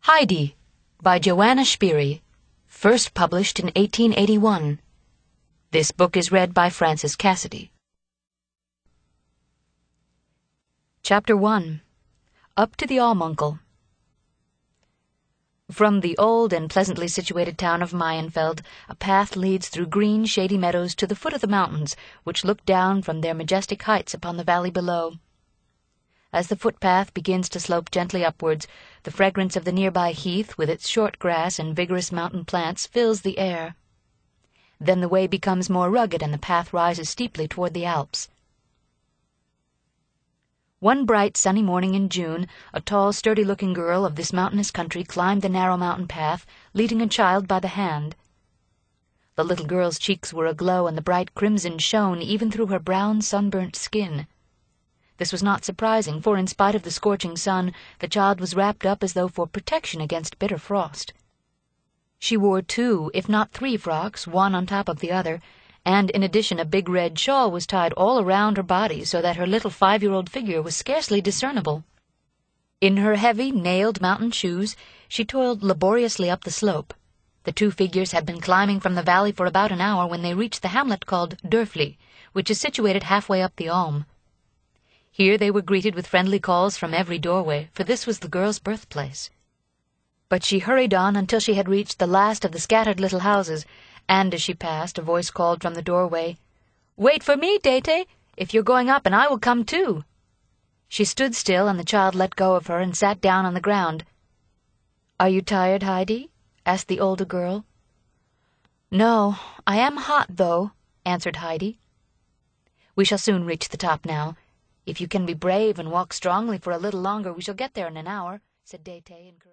Heidi by Joanna Spyri, first published in 1881. This book is read by Frances Cassidy. Chapter 1. Up to the Aumünkel. From the old and pleasantly situated town of Mayenfeld, a path leads through green, shady meadows to the foot of the mountains, which look down from their majestic heights upon the valley below. As the footpath begins to slope gently upwards, the fragrance of the nearby heath, with its short grass and vigorous mountain plants, fills the air. Then the way becomes more rugged and the path rises steeply toward the Alps. One bright, sunny morning in June, a tall, sturdy-looking girl of this mountainous country climbed the narrow mountain path, leading a child by the hand. The little girl's cheeks were aglow, and the bright crimson shone even through her brown, sunburnt skin. This was not surprising, for in spite of the scorching sun, the child was wrapped up as though for protection against bitter frost. She wore 2, if not 3 frocks, one on top of the other, and in addition a big red shawl was tied all around her body so that her little 5-year-old figure was scarcely discernible. In her heavy, nailed mountain shoes, she toiled laboriously up the slope. The 2 figures had been climbing from the valley for about an hour when they reached the hamlet called Dörfli, which is situated halfway up the Alm. Here they were greeted with friendly calls from every doorway, for this was the girl's birthplace. But she hurried on until she had reached the last of the scattered little houses, and as she passed, a voice called from the doorway, "Wait for me, Dete, if you're going up, and I will come too." She stood still, and the child let go of her and sat down on the ground. "Are you tired, Heidi?" asked the older girl. "No, I am hot, though," answered Heidi. "We shall soon reach the top now. If you can be brave and walk strongly for a little longer, we shall get there in an hour," said Dete, encouraging.